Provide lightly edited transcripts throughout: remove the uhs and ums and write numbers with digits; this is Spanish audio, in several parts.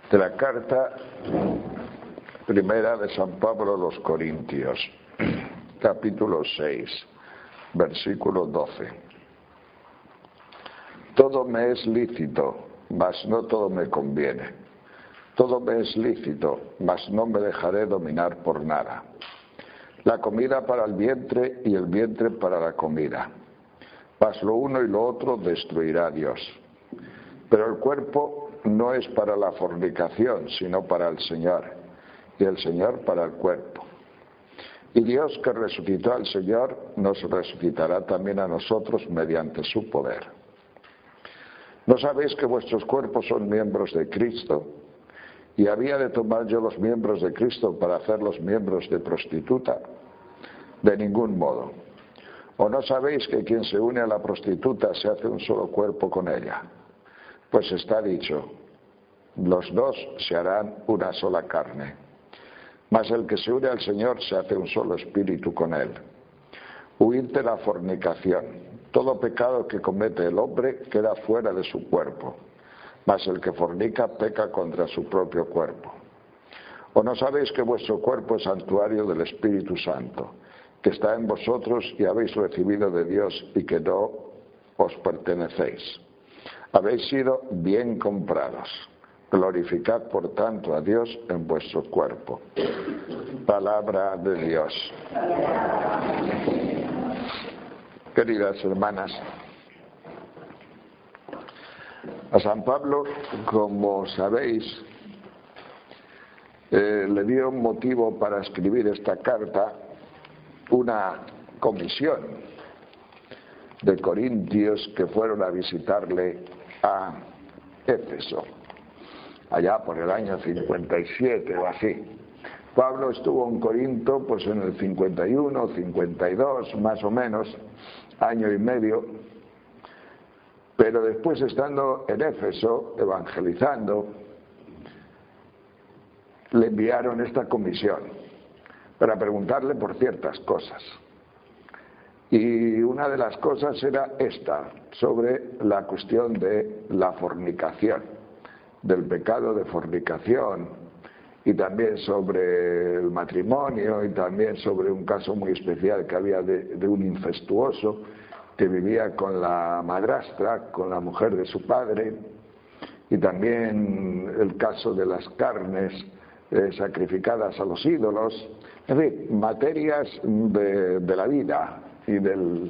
De la carta primera de San Pablo a los Corintios, capítulo 6, versículo 12. Todo me es lícito, mas no todo me conviene. Todo me es lícito, mas no me dejaré dominar por nada. La comida para el vientre y el vientre para la comida. Mas lo uno y lo otro destruirá a Dios. Pero el cuerpo no es para la fornicación, sino para el Señor, y el Señor para el cuerpo. Y Dios, que resucitó al Señor, nos resucitará también a nosotros mediante su poder. ¿No sabéis que vuestros cuerpos son miembros de Cristo? ¿Y había de tomar yo los miembros de Cristo para hacerlos miembros de prostituta? De ningún modo. ¿O no sabéis que quien se une a la prostituta se hace un solo cuerpo con ella? Pues está dicho, los dos se harán una sola carne. Mas el que se une al Señor se hace un solo espíritu con él. Huid de la fornicación. Todo pecado que comete el hombre queda fuera de su cuerpo. Mas el que fornica peca contra su propio cuerpo. ¿O no sabéis que vuestro cuerpo es santuario del Espíritu Santo, que está en vosotros y habéis recibido de Dios y que no os pertenecéis? Habéis sido bien comprados. Glorificad por tanto a Dios en vuestro cuerpo. Palabra de Dios. Queridas hermanas, a San Pablo, como sabéis, le dio un motivo para escribir esta carta una comisión de corintios que fueron a visitarle a Éfeso, allá por el año 57 o así. Pablo estuvo en Corinto pues en el 51, 52, más o menos, año y medio, pero después, estando en Éfeso evangelizando, le enviaron esta comisión para preguntarle por ciertas cosas. Y una de las cosas era esta, sobre la cuestión de la fornicación, del pecado de fornicación, y también sobre el matrimonio, y también sobre un caso muy especial que había de un incestuoso que vivía con la madrastra, con la mujer de su padre, y también el caso de las carnes sacrificadas a los ídolos, en fin, materias de la vida y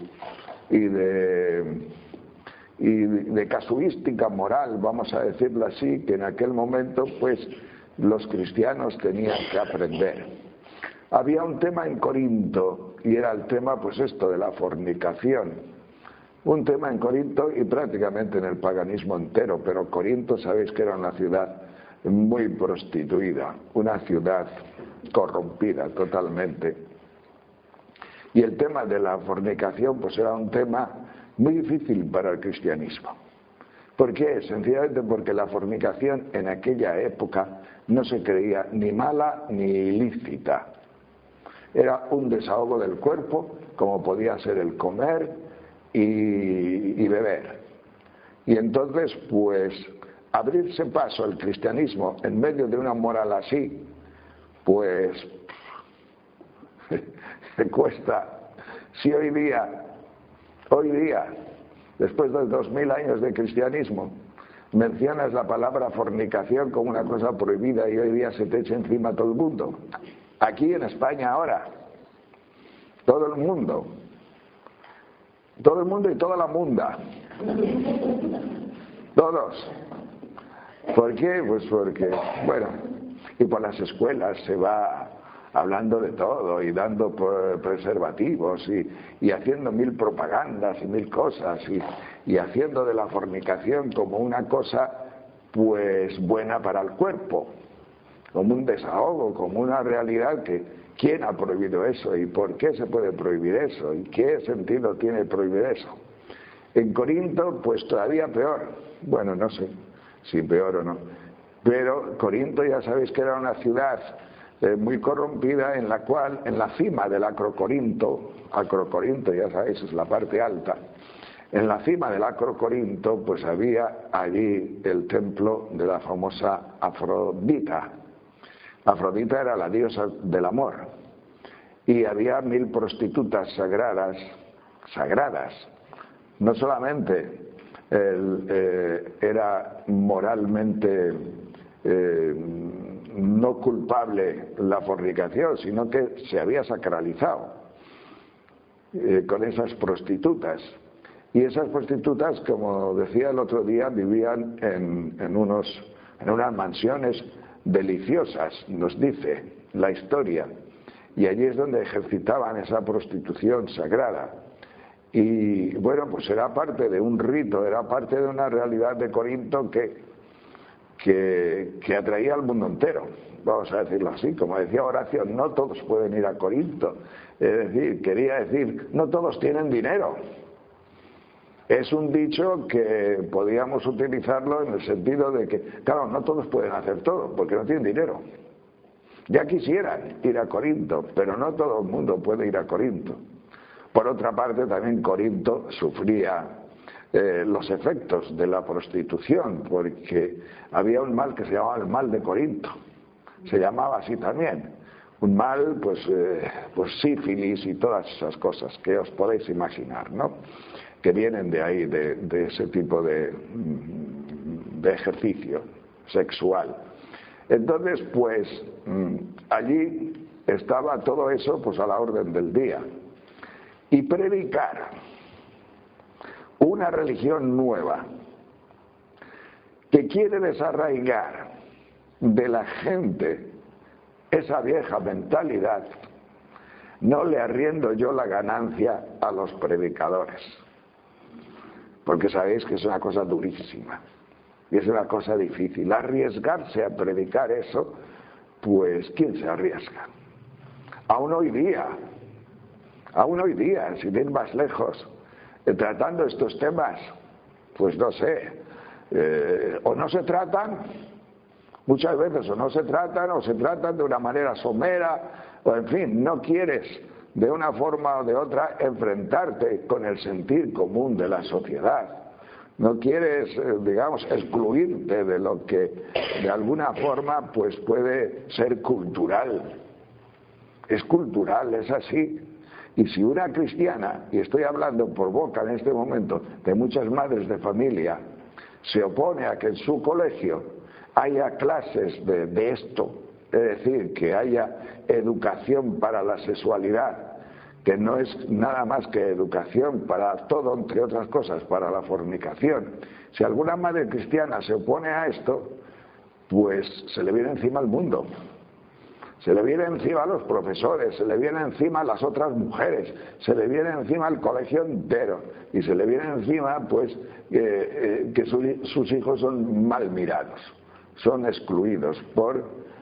de casuística moral, vamos a decirlo así, que en aquel momento pues los cristianos tenían que aprender. Había un tema en Corinto y era el tema pues esto de la fornicación, un tema en Corinto y prácticamente en el paganismo entero, pero Corinto sabéis que era una ciudad muy prostituida, una ciudad corrompida totalmente. Y el tema de la fornicación pues era un tema muy difícil para el cristianismo. ¿Por qué? Sencillamente porque la fornicación en aquella época no se creía ni mala ni ilícita. Era un desahogo del cuerpo, como podía ser el comer y beber. Y entonces, pues, abrirse paso al cristianismo en medio de una moral así, pues se cuesta. Si hoy día, después de 2000 años de cristianismo, mencionas la palabra fornicación como una cosa prohibida y hoy día se te echa encima todo el mundo. Aquí en España ahora, todo el mundo y toda la munda, todos. ¿Por qué? Pues porque, bueno, y por las escuelas se va hablando de todo y dando preservativos y haciendo mil propagandas y mil cosas y haciendo de la fornicación como una cosa pues buena para el cuerpo, como un desahogo, como una realidad que ¿quién ha prohibido eso? ¿Y por qué se puede prohibir eso? ¿Y qué sentido tiene prohibir eso? En Corinto pues todavía peor, bueno, no sé si peor o no, pero Corinto ya sabéis que era una ciudad muy corrompida, en la cual, en la cima del Acrocorinto ya sabéis, es la parte alta, En la cima del Acrocorinto, pues había allí el templo de la famosa Afrodita. Afrodita era la diosa del amor. Y había 1000 prostitutas sagradas. No solamente era moralmente no culpable la fornicación, sino que se había sacralizado con esas prostitutas. Y esas prostitutas, como decía el otro día, vivían en unas mansiones deliciosas, nos dice la historia, y allí es donde ejercitaban esa prostitución sagrada. Y bueno, pues era parte de un rito, era parte de una realidad de Corinto que atraía al mundo entero, vamos a decirlo así. Como decía Horacio, no todos pueden ir a Corinto, es decir, quería decir, no todos tienen dinero. Es un dicho que podíamos utilizarlo en el sentido de que, claro, no todos pueden hacer todo, porque no tienen dinero. Ya quisieran ir a Corinto, pero no todo el mundo puede ir a Corinto. Por otra parte, también Corinto sufría los efectos de la prostitución, porque había un mal que se llamaba el mal de Corinto. Se llamaba así también. Un mal, pues sífilis y todas esas cosas que os podéis imaginar, ¿no? Que vienen de ahí, de ese tipo de ejercicio sexual. Entonces, pues allí estaba todo eso pues a la orden del día. Y predicar una religión nueva que quiere desarraigar de la gente esa vieja mentalidad, no le arriendo yo la ganancia a los predicadores, porque sabéis que es una cosa durísima y es una cosa difícil. Arriesgarse a predicar eso, pues ¿quién se arriesga? Aún hoy día, sin ir más lejos, tratando estos temas, pues no sé, o no se tratan, muchas veces o no se tratan, o se tratan de una manera somera, o en fin, no quieres de una forma o de otra enfrentarte con el sentir común de la sociedad. No quieres, digamos, excluirte de lo que de alguna forma pues puede ser cultural. Es cultural, es así. Y si una cristiana, y estoy hablando por boca en este momento de muchas madres de familia, se opone a que en su colegio haya clases de esto, es decir, que haya educación para la sexualidad, que no es nada más que educación para todo, entre otras cosas, para la fornicación. Si alguna madre cristiana se opone a esto, pues se le viene encima al mundo. Se le viene encima a los profesores, se le viene encima a las otras mujeres, se le viene encima al colegio entero y se le viene encima pues que sus hijos son mal mirados, son excluidos por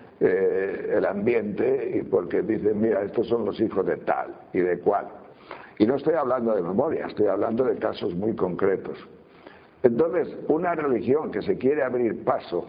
el ambiente y porque dicen, mira, estos son los hijos de tal y de cual. Y no estoy hablando de memoria, estoy hablando de casos muy concretos. Entonces, una religión que se quiere abrir paso,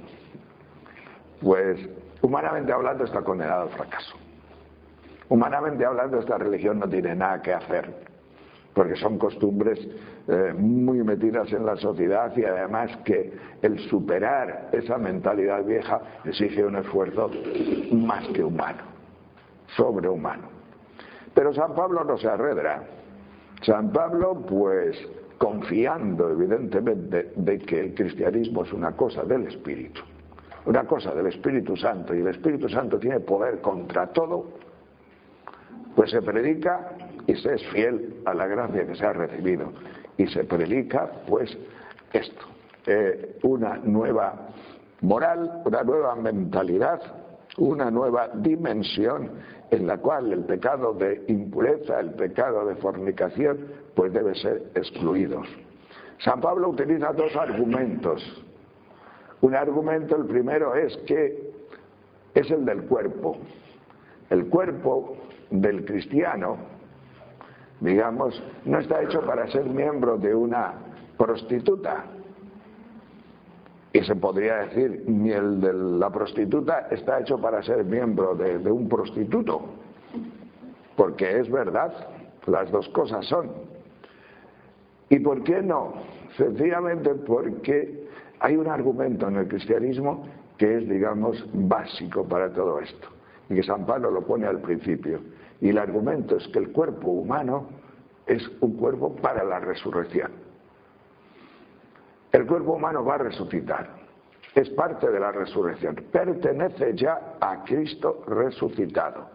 pues humanamente hablando está condenada al fracaso. Humanamente hablando esta religión no tiene nada que hacer, porque son costumbres muy metidas en la sociedad y además que el superar esa mentalidad vieja exige un esfuerzo más que humano, sobrehumano. Pero San Pablo no se arredra. San Pablo, pues, confiando evidentemente de que el cristianismo es una cosa del Espíritu, una cosa del Espíritu Santo, y el Espíritu Santo tiene poder contra todo, pues se predica y se es fiel a la gracia que se ha recibido. Y se predica, pues, esto, una nueva moral, una nueva mentalidad, una nueva dimensión en la cual el pecado de impureza, el pecado de fornicación, pues debe ser excluidos. San Pablo utiliza dos argumentos. Un argumento, el primero, es que es el del cuerpo. El cuerpo del cristiano, digamos, no está hecho para ser miembro de una prostituta. Y se podría decir, ni el de la prostituta está hecho para ser miembro de un prostituto. Porque es verdad, las dos cosas son. ¿Y por qué no? Sencillamente porque hay un argumento en el cristianismo que es, digamos, básico para todo esto, y que San Pablo lo pone al principio. Y el argumento es que el cuerpo humano es un cuerpo para la resurrección. El cuerpo humano va a resucitar, es parte de la resurrección, pertenece ya a Cristo resucitado.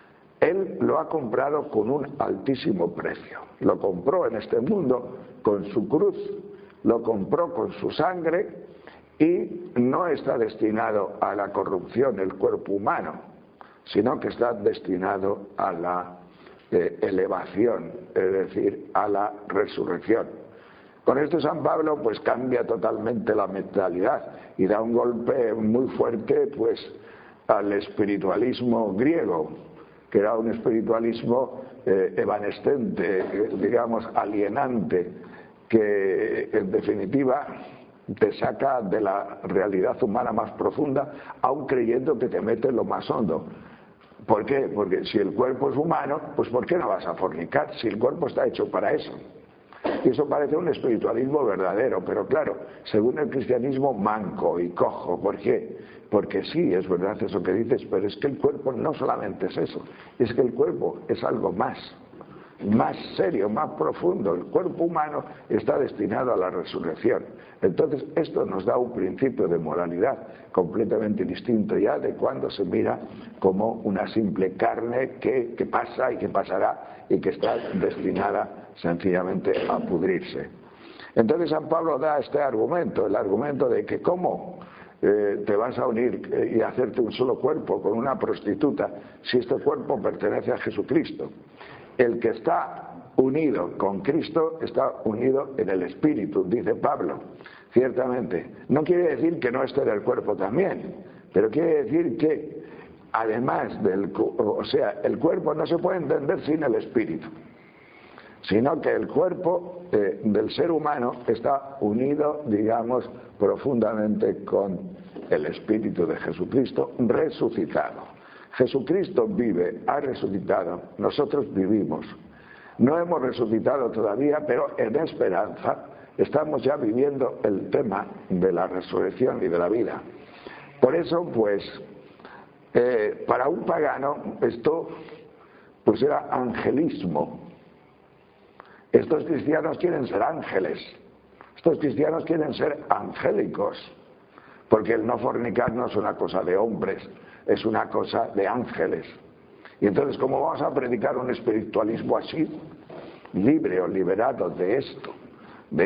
Él lo ha comprado con un altísimo precio. Lo compró en este mundo con su cruz, lo compró con su sangre y no está destinado a la corrupción el cuerpo humano, sino que está destinado a la elevación, es decir, a la resurrección. Con esto San Pablo pues cambia totalmente la mentalidad y da un golpe muy fuerte pues al espiritualismo griego, que era un espiritualismo evanescente, digamos alienante, que en definitiva te saca de la realidad humana más profunda, aun creyendo que te mete en lo más hondo. ¿Por qué? Porque si el cuerpo es humano, pues ¿por qué no vas a fornicar? Si el cuerpo está hecho para eso. Y eso parece un espiritualismo verdadero, pero claro, según el cristianismo manco y cojo. ¿Por qué? Porque sí, es verdad eso que dices, pero es que el cuerpo no solamente es eso, es que el cuerpo es algo más serio, más profundo. El cuerpo humano está destinado a la resurrección. Entonces esto nos da un principio de moralidad completamente distinto ya de cuando se mira como una simple carne que pasa y que pasará y que está destinada sencillamente a pudrirse. Entonces San Pablo da este argumento, el argumento de que cómo te vas a unir y hacerte un solo cuerpo con una prostituta si este cuerpo pertenece a Jesucristo. El que está unido con Cristo está unido en el Espíritu, dice Pablo, ciertamente. No quiere decir que no esté en el cuerpo también, pero quiere decir que además el cuerpo no se puede entender sin el Espíritu, sino que el cuerpo del ser humano está unido, digamos, profundamente con el Espíritu de Jesucristo resucitado. Jesucristo vive, ha resucitado, nosotros vivimos. No hemos resucitado todavía, pero en esperanza estamos ya viviendo el tema de la resurrección y de la vida. Por eso, pues, para un pagano esto pues era angelismo. Estos cristianos quieren ser ángeles, estos cristianos quieren ser angélicos, porque el no fornicar no es una cosa de hombres, es una cosa de ángeles. Y entonces, ¿cómo vamos a predicar un espiritualismo así, libre o liberado de esto, de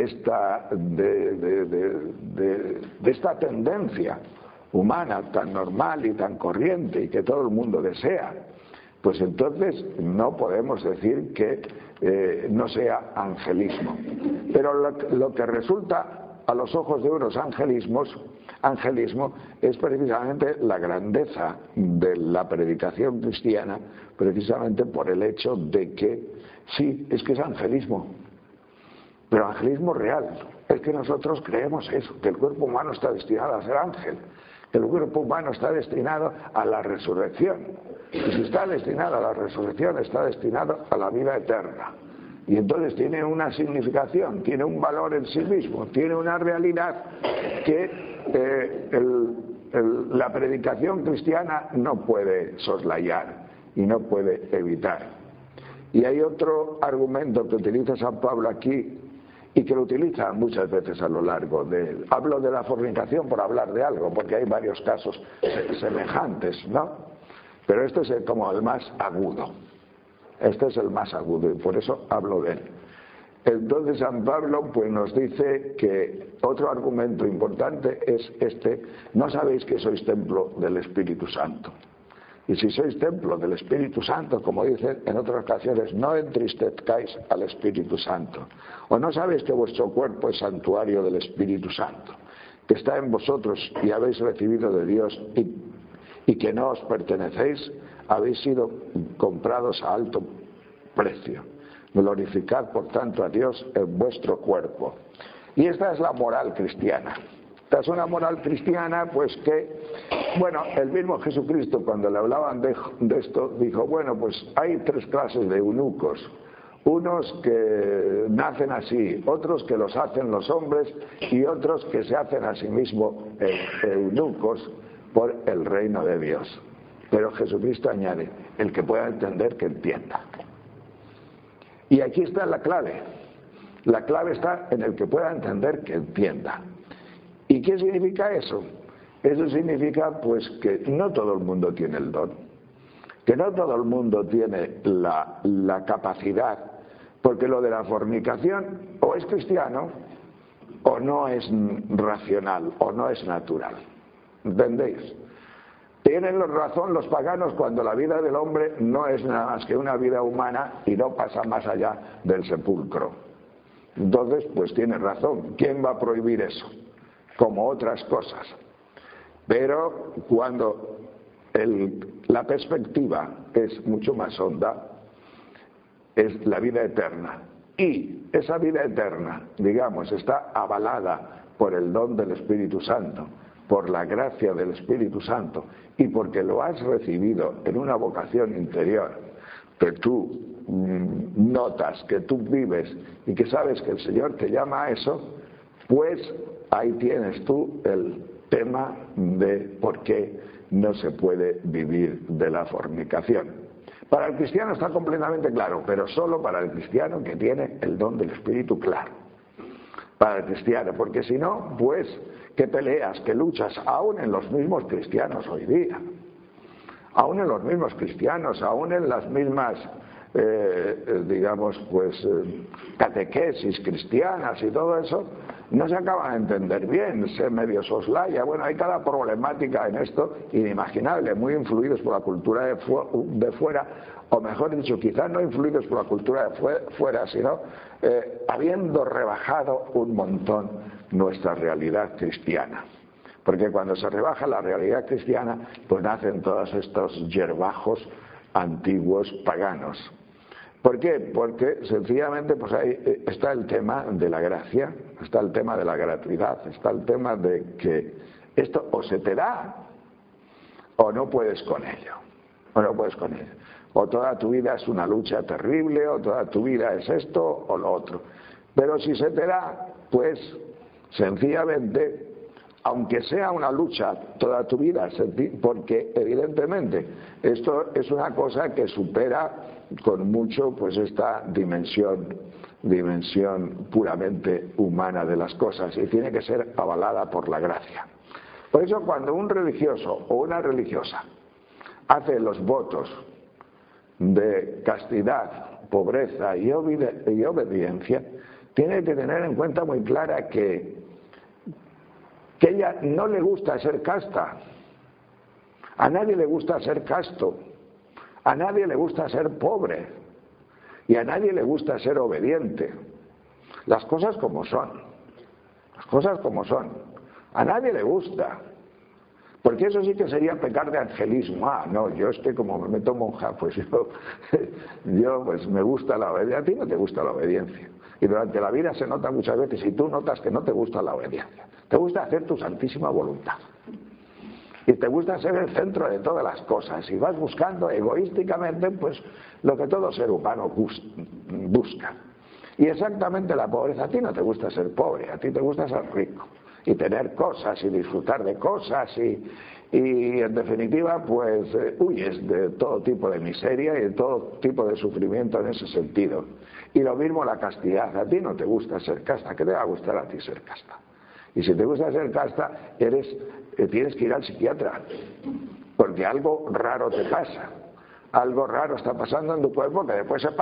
esta tendencia humana tan normal y tan corriente y que todo el mundo desea? Pues entonces no podemos decir que no sea angelismo. Pero lo que resulta a los ojos de unos angelismo es precisamente la grandeza de la predicación cristiana, precisamente por el hecho de que sí, es que es angelismo, pero angelismo real. Es que nosotros creemos eso, que el cuerpo humano está destinado a ser ángel, que el cuerpo humano está destinado a la resurrección. Y si está destinado a la resurrección, está destinado a la vida eterna. Y entonces tiene una significación, tiene un valor en sí mismo, tiene una realidad que la predicación cristiana no puede soslayar y no puede evitar. Y hay otro argumento que utiliza San Pablo aquí y que lo utiliza muchas veces a lo largo de... Hablo de la fornicación por hablar de algo, porque hay varios casos semejantes, ¿no? Pero este es como el más agudo. Este es el más agudo y por eso hablo de él. Entonces San Pablo pues nos dice que otro argumento importante es este: no sabéis que sois templo del Espíritu Santo. Y si sois templo del Espíritu Santo, como dice en otras ocasiones, no entristezcáis al Espíritu Santo. O no sabéis que vuestro cuerpo es santuario del Espíritu Santo, que está en vosotros y habéis recibido de Dios y que no os pertenecéis, habéis sido comprados a alto precio. Glorificad por tanto a Dios en vuestro cuerpo. Y esta es la moral cristiana. Esta es una moral cristiana pues que, bueno, el mismo Jesucristo cuando le hablaban de esto dijo, bueno, pues hay tres clases de eunucos. unos que nacen así, otros que los hacen los hombres y otros que se hacen a sí mismos eunucos por el reino de Dios. Pero Jesucristo añade, el que pueda entender, que entienda. Y aquí está la clave. La clave está en el que pueda entender, que entienda. ¿Y qué significa eso? Eso significa pues que no todo el mundo tiene el don, que no todo el mundo tiene la capacidad, porque lo de la fornicación o es cristiano o no es racional o no es natural. ¿Entendéis? Tienen razón los paganos cuando la vida del hombre no es nada más que una vida humana y no pasa más allá del sepulcro. Entonces, pues tiene razón. ¿Quién va a prohibir eso? Como otras cosas. Pero cuando la perspectiva es mucho más honda, es la vida eterna. Y esa vida eterna, digamos, está avalada por el don del Espíritu Santo, por la gracia del Espíritu Santo, y porque lo has recibido en una vocación interior, que tú notas, que tú vives y que sabes que el Señor te llama a eso, pues ahí tienes tú el tema de por qué no se puede vivir de la fornicación. Para el cristiano está completamente claro, pero solo para el cristiano que tiene el don del Espíritu claro. Para el cristiano, porque si no, pues que peleas, que luchas, aún en los mismos cristianos hoy día, aún en los mismos cristianos, aún en las mismas, digamos, pues catequesis cristianas y todo eso, no se acaba de entender bien, se medio soslaya. Bueno, hay cada problemática en esto inimaginable, muy influidos por la cultura de fuera, o mejor dicho, quizás no influidos por la cultura de fuera, sino habiendo rebajado un montón nuestra realidad cristiana. Porque cuando se rebaja la realidad cristiana, pues nacen todos estos yerbajos antiguos paganos. ¿Por qué? Porque sencillamente pues ahí está el tema de la gracia, está el tema de la gratuidad, está el tema de que esto o se te da o no puedes con ello, o no puedes con ello. O toda tu vida es una lucha terrible, o toda tu vida es esto o lo otro. Pero si se te da, pues sencillamente, aunque sea una lucha toda tu vida, porque evidentemente esto es una cosa que supera con mucho pues esta dimensión puramente humana de las cosas, y tiene que ser avalada por la gracia. Por eso cuando un religioso o una religiosa hace los votos de castidad, pobreza y obediencia, tiene que tener en cuenta muy clara que ella no le gusta ser casta, a nadie le gusta ser casto, a nadie le gusta ser pobre y a nadie le gusta ser obediente. Las cosas como son, las cosas como son, a nadie le gusta. Porque eso sí que sería pecar de angelismo. Ah, no, yo es que como me meto monja, pues yo pues me gusta la obediencia. A ti no te gusta la obediencia. Y durante la vida se nota muchas veces, y tú notas que no te gusta la obediencia. Te gusta hacer tu santísima voluntad. Y te gusta ser el centro de todas las cosas. Y vas buscando egoísticamente pues lo que todo ser humano busca. Y exactamente la pobreza. A ti no te gusta ser pobre, a ti te gusta ser rico. Y tener cosas y disfrutar de cosas y en definitiva pues huyes de todo tipo de miseria y de todo tipo de sufrimiento en ese sentido. Y lo mismo la castidad. A ti no te gusta ser casta, ¿qué te va a gustar a ti ser casta? Y si te gusta ser casta, tienes que ir al psiquiatra, porque algo raro te pasa, algo raro está pasando en tu cuerpo que después se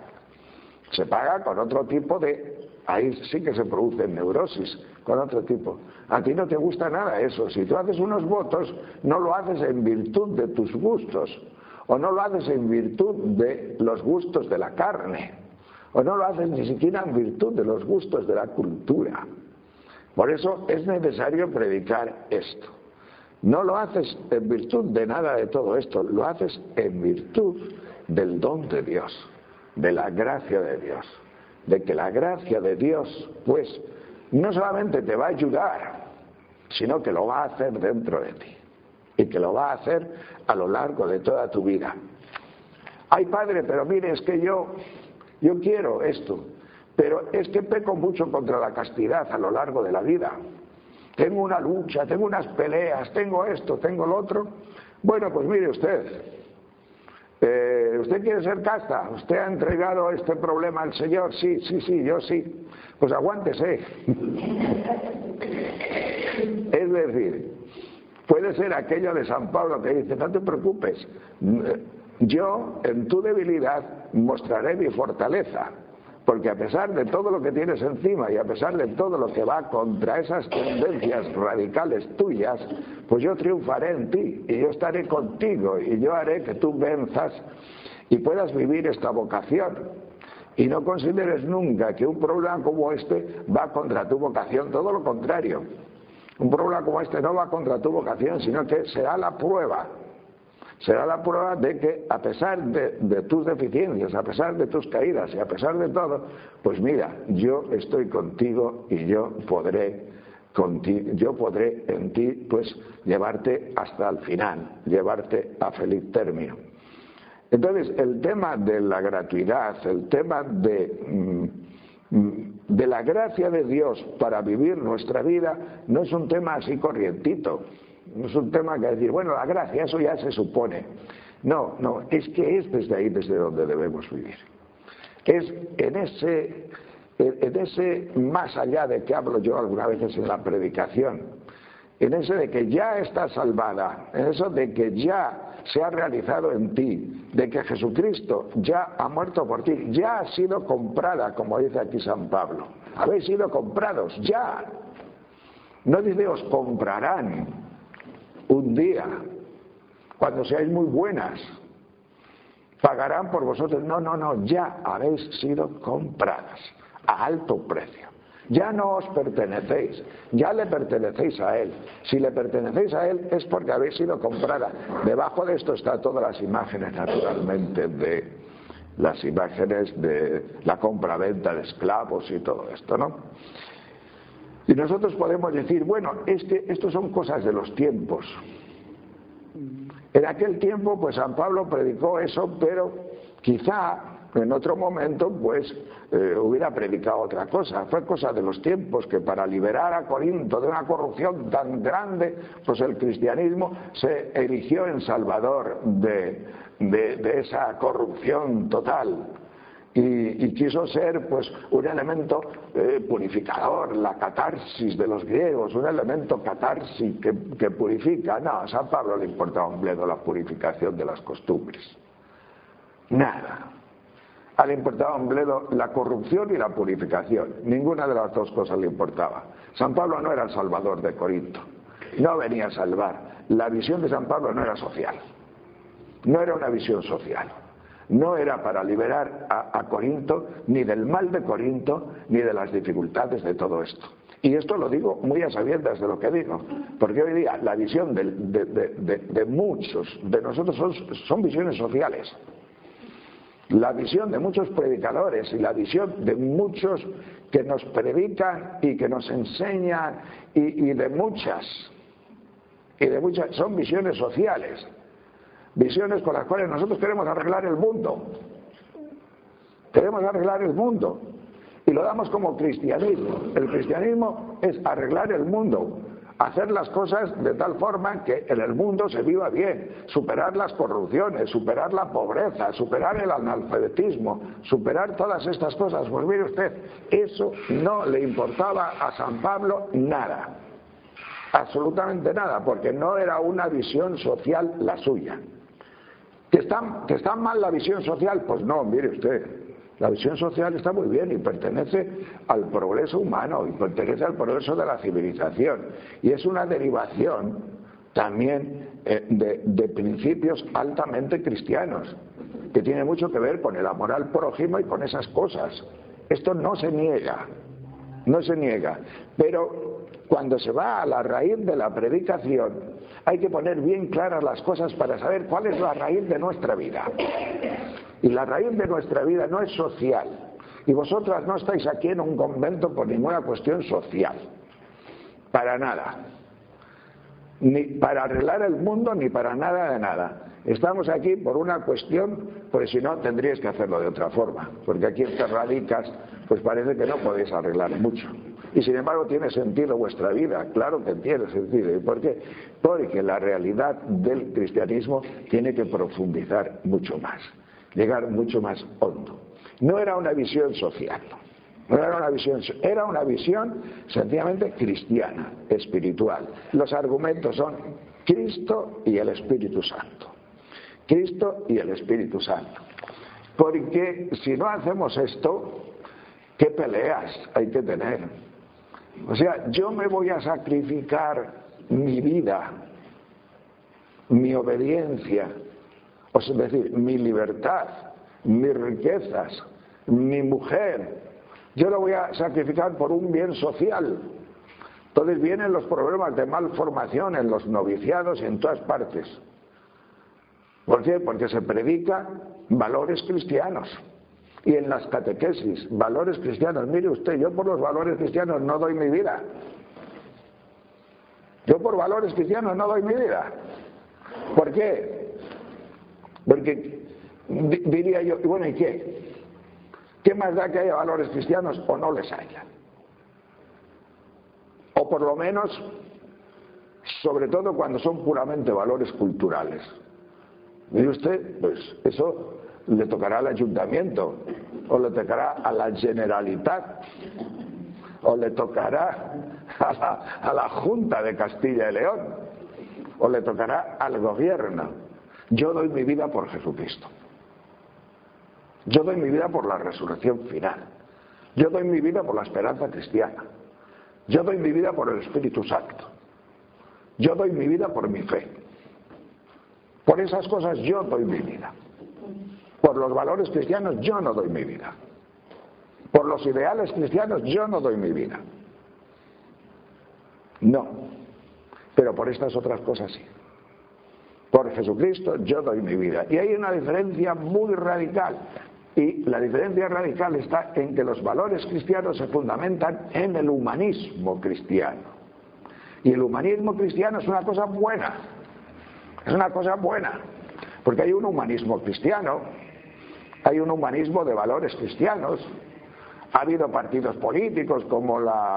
paga con otro tipo de... Ahí sí que se producen neurosis con otro tipo. A ti no te gusta nada eso. Si tú haces unos votos, no lo haces en virtud de tus gustos, o no lo haces en virtud de los gustos de la carne, o no lo haces ni siquiera en virtud de los gustos de la cultura. Por eso es necesario predicar esto. No lo haces en virtud de nada de todo esto, lo haces en virtud del don de Dios, de la gracia de Dios. De que la gracia de Dios, pues, no solamente te va a ayudar, sino que lo va a hacer dentro de ti. Y que lo va a hacer a lo largo de toda tu vida. Ay, padre, pero mire, es que yo yo quiero esto, pero es que peco mucho contra la castidad a lo largo de la vida. Tengo una lucha, tengo unas peleas, tengo esto, tengo lo otro. Bueno, pues mire usted, ¿usted quiere ser casta? ¿Usted ha entregado este problema al Señor? Sí, yo sí. Pues aguántese. Es decir, puede ser aquello de San Pablo que dice, no te preocupes, yo en tu debilidad mostraré mi fortaleza. Porque a pesar de todo lo que tienes encima y a pesar de todo lo que va contra esas tendencias radicales tuyas, pues yo triunfaré en ti y yo estaré contigo y yo haré que tú venzas y puedas vivir esta vocación. Y no consideres nunca que un problema como este va contra tu vocación, todo lo contrario. Un problema como este no va contra tu vocación, sino que será la prueba. Será la prueba de que a pesar de tus deficiencias, a pesar de tus caídas y a pesar de todo, pues mira, yo estoy contigo y yo podré en ti pues llevarte hasta el final, llevarte a feliz término. Entonces, el tema de la gratuidad, el tema de la gracia de Dios para vivir nuestra vida, no es un tema así corrientito. No es un tema que decir, bueno, la gracia, eso ya se supone. No, es que es desde ahí desde donde debemos vivir. Es en ese más allá de que hablo yo algunas veces en la predicación, en ese de que ya estás salvada, en eso de que ya se ha realizado en ti, de que Jesucristo ya ha muerto por ti, ya ha sido comprada, como dice aquí San Pablo. Habéis sido comprados, ya. No dice os comprarán un día, cuando seáis muy buenas, pagarán por vosotros. No, ya habéis sido compradas a alto precio. Ya no os pertenecéis, ya le pertenecéis a Él. Si le pertenecéis a Él es porque habéis sido comprada. Debajo de esto están todas las imágenes, naturalmente, de las imágenes de la compra-venta de esclavos y todo esto, ¿no? Y nosotros podemos decir, bueno, es que esto son cosas de los tiempos. En aquel tiempo, pues San Pablo predicó eso, pero quizá en otro momento, pues hubiera predicado otra cosa. Fue cosa de los tiempos que para liberar a Corinto de una corrupción tan grande, pues el cristianismo se erigió en salvador de esa corrupción total. Y quiso ser pues un elemento purificador, la catarsis de los griegos, un elemento catarsis que purifica. No, a San Pablo le importaba un bledo la purificación de las costumbres. Nada. A él le importaba un bledo la corrupción y la purificación. Ninguna de las dos cosas le importaba. San Pablo no era el salvador de Corinto. No venía a salvar. La visión de San Pablo no era social. No era una visión social. No era para liberar a Corinto, ni del mal de Corinto, ni de las dificultades de todo esto. Y esto lo digo muy a sabiendas de lo que digo, porque hoy día la visión de muchos de nosotros son visiones sociales. La visión de muchos predicadores y la visión de muchos que nos predican y que nos enseñan y de muchas son visiones sociales. Visiones con las cuales nosotros queremos arreglar el mundo. Queremos arreglar el mundo. Y lo damos como cristianismo. El cristianismo es arreglar el mundo. Hacer las cosas de tal forma que en el mundo se viva bien. Superar las corrupciones, superar la pobreza, superar el analfabetismo, superar todas estas cosas. Pues mire usted, eso no le importaba a San Pablo nada. Absolutamente nada, porque no era una visión social la suya. ¿Que está mal la visión social? Pues no, mire usted, la visión social está muy bien y pertenece al progreso humano y pertenece al progreso de la civilización. Y es una derivación también de principios altamente cristianos, que tiene mucho que ver con el amor al prójimo y con esas cosas. Esto no se niega, pero cuando se va a la raíz de la predicación, hay que poner bien claras las cosas para saber cuál es la raíz de nuestra vida. Y la raíz de nuestra vida no es social. Y vosotras no estáis aquí en un convento por ninguna cuestión social. Para nada. Ni para arreglar el mundo, ni para nada de nada. Estamos aquí por una cuestión, porque si no tendríais que hacerlo de otra forma, porque aquí en que radicas, pues parece que no podéis arreglar mucho. Y sin embargo tiene sentido vuestra vida, claro que tiene sentido. ¿Y por qué? Porque la realidad del cristianismo tiene que profundizar mucho más, llegar mucho más hondo. No era una visión social, no era una visión sencillamente cristiana, espiritual. Los argumentos son Cristo y el Espíritu Santo. Cristo y el Espíritu Santo. Porque si no hacemos esto, ¿qué peleas hay que tener? O sea, yo me voy a sacrificar mi vida, mi obediencia, es decir, mi libertad, mis riquezas, mi mujer, yo lo voy a sacrificar por un bien social. Entonces vienen los problemas de malformación en los noviciados y en todas partes. ¿Por qué? Porque se predica valores cristianos. Y en las catequesis, valores cristianos. Mire usted, yo por los valores cristianos no doy mi vida. Yo por valores cristianos no doy mi vida. ¿Por qué? Porque diría yo, bueno, ¿y qué? ¿Qué más da que haya valores cristianos o no les haya? O por lo menos, sobre todo cuando son puramente valores culturales. Mire usted, pues eso le tocará al ayuntamiento, o le tocará a la Generalitat, o le tocará a la Junta de Castilla y León, o le tocará al gobierno. Yo doy mi vida por Jesucristo. Yo doy mi vida por la resurrección final. Yo doy mi vida por la esperanza cristiana. Yo doy mi vida por el Espíritu Santo. Yo doy mi vida por mi fe. Por esas cosas yo doy mi vida. Por los valores cristianos yo no doy mi vida. Por los ideales cristianos yo no doy mi vida. No. Pero por estas otras cosas sí. Por Jesucristo yo doy mi vida. Y hay una diferencia muy radical. Y la diferencia radical está en que los valores cristianos se fundamentan en el humanismo cristiano. Y el humanismo cristiano es una cosa buena. Es una cosa buena. Porque hay un humanismo cristiano, hay un humanismo de valores cristianos. Ha habido partidos políticos como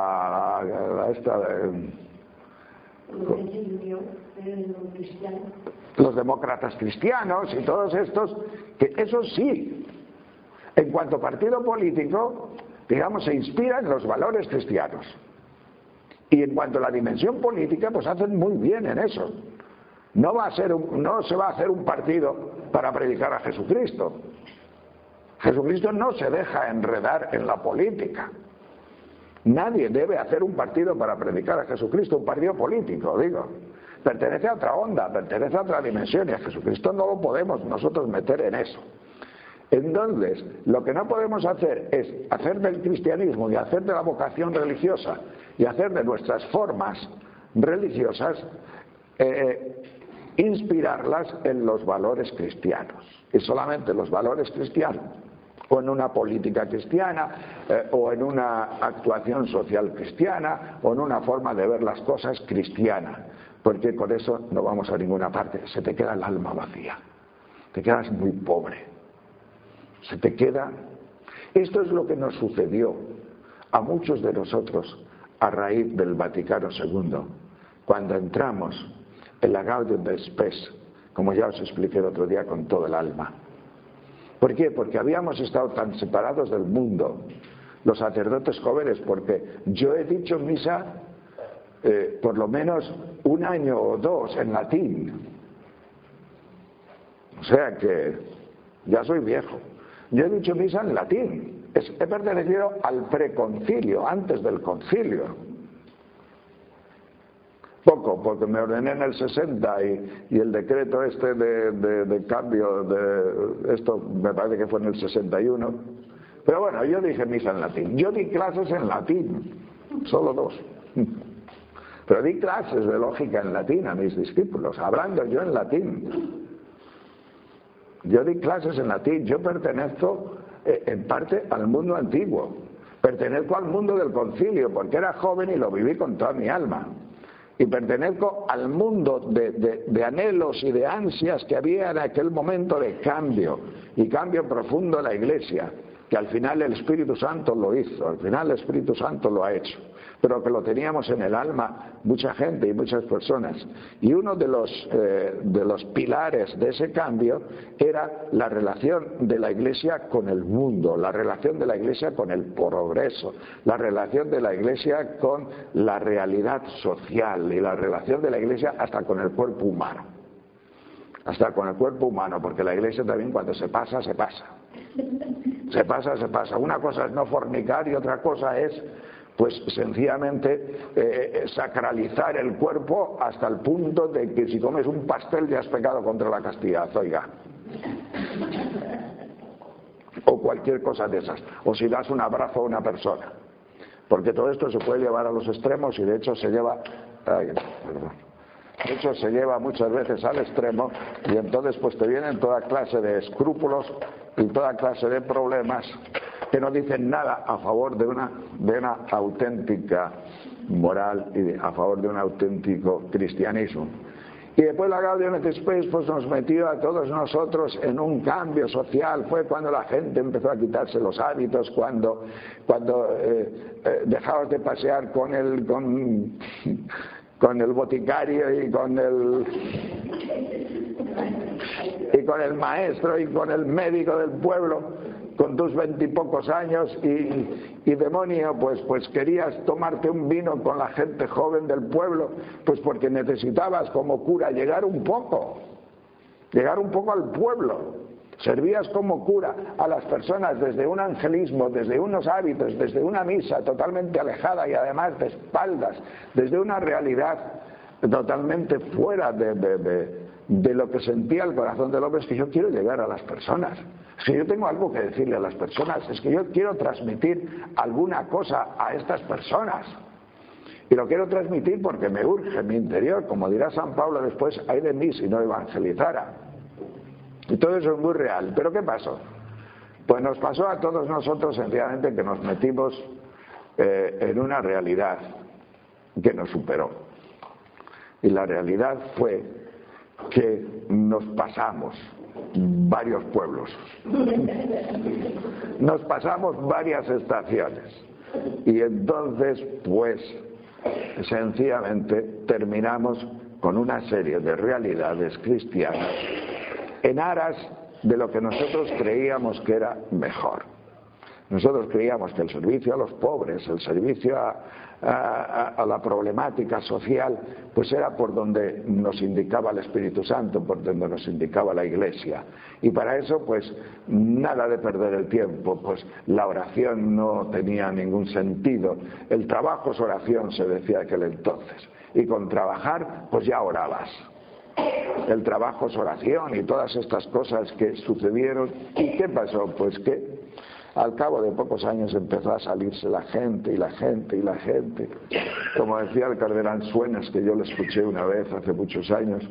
los demócratas cristianos y todos estos, que eso sí, en cuanto a partido político, digamos, se inspira en los valores cristianos. Y en cuanto a la dimensión política, pues hacen muy bien en eso. No se va a hacer un partido para predicar a Jesucristo. Jesucristo no se deja enredar en la política. Nadie debe hacer un partido para predicar a Jesucristo, un partido político, digo. Pertenece a otra onda, pertenece a otra dimensión y a Jesucristo no lo podemos nosotros meter en eso. Entonces, lo que no podemos hacer es hacer del cristianismo y hacer de la vocación religiosa y hacer de nuestras formas religiosas inspirarlas en los valores cristianos. Y solamente los valores cristianos, o en una política cristiana, o en una actuación social cristiana, o en una forma de ver las cosas cristiana, porque con eso no vamos a ninguna parte. Se te queda el alma vacía, te quedas muy pobre, se te queda. Esto es lo que nos sucedió a muchos de nosotros a raíz del Vaticano II, cuando entramos en la Gaudium et Spes, como ya os expliqué el otro día con todo el alma. ¿Por qué? Porque habíamos estado tan separados del mundo, los sacerdotes jóvenes, porque yo he dicho misa por lo menos 1 año o 2 en latín. O sea que ya soy viejo. Yo he dicho misa en latín. He pertenecido al preconcilio, antes del concilio. Poco, porque me ordené en el 60 y el decreto este de cambio de esto me parece que fue en el 61. Pero bueno, yo dije misa en latín. Yo di clases en latín, solo 2. Pero di clases de lógica en latín a mis discípulos, hablando yo en latín. Yo di clases en latín. Yo pertenezco en parte al mundo antiguo. Pertenezco al mundo del concilio, porque era joven y lo viví con toda mi alma. y pertenezco al mundo de anhelos y de ansias que había en aquel momento de cambio, y cambio profundo en la Iglesia, que al final el Espíritu Santo lo hizo, al final el Espíritu Santo lo ha hecho, pero que lo teníamos en el alma mucha gente y muchas personas. Y uno de los pilares de ese cambio era la relación de la Iglesia con el mundo, la relación de la Iglesia con el progreso, la relación de la Iglesia con la realidad social y la relación de la Iglesia hasta con el cuerpo humano. Hasta con el cuerpo humano, porque la Iglesia también cuando se pasa, se pasa. Se pasa, se pasa. Una cosa es no fornicar y otra cosa es, pues sencillamente sacralizar el cuerpo hasta el punto de que si comes un pastel ya has pecado contra la castidad, oiga. O cualquier cosa de esas. O si das un abrazo a una persona. Porque todo esto se puede llevar a los extremos y de hecho se lleva... De hecho se lleva muchas veces al extremo y entonces pues te vienen toda clase de escrúpulos y toda clase de problemas que no dicen nada a favor de una auténtica moral y a favor de un auténtico cristianismo. Y después la Gaudium et Spes pues nos metió a todos nosotros en un cambio social. Fue cuando la gente empezó a quitarse los hábitos, cuando dejabas de pasear con el boticario y con el maestro y con el médico del pueblo, con tus 20 y pocos años y demonio, pues querías tomarte un vino con la gente joven del pueblo, pues porque necesitabas como cura llegar un poco al pueblo. Servías como cura a las personas desde un angelismo, desde unos hábitos, desde una misa totalmente alejada y además de espaldas, desde una realidad totalmente fuera de lo que sentía el corazón del hombre. Es que yo quiero llegar a las personas, es que yo tengo algo que decirle a las personas, es que yo quiero transmitir alguna cosa a estas personas. Y lo quiero transmitir porque me urge en mi interior, como dirá San Pablo después, ay de mí si no evangelizara. Y todo eso es muy real. ¿Pero qué pasó? Pues nos pasó a todos nosotros sencillamente que nos metimos en una realidad que nos superó. Y la realidad fue que nos pasamos varios pueblos. Nos pasamos varias estaciones. Y entonces, pues, sencillamente terminamos con una serie de realidades cristianas en aras de lo que nosotros creíamos que era mejor. Nosotros creíamos que el servicio a los pobres, el servicio a la problemática social, pues era por donde nos indicaba el Espíritu Santo, por donde nos indicaba la Iglesia. Y para eso, pues, nada de perder el tiempo, pues la oración no tenía ningún sentido. El trabajo es oración, se decía aquel entonces. Y con trabajar, pues ya orabas. El trabajo es oración y todas estas cosas que sucedieron. ¿Y qué pasó? Pues que al cabo de pocos años empezó a salirse la gente y la gente y la gente. Como decía el cardenal Suenas, que yo le escuché una vez hace muchos años,